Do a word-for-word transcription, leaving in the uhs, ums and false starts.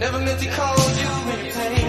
Never meant to call you in your pain.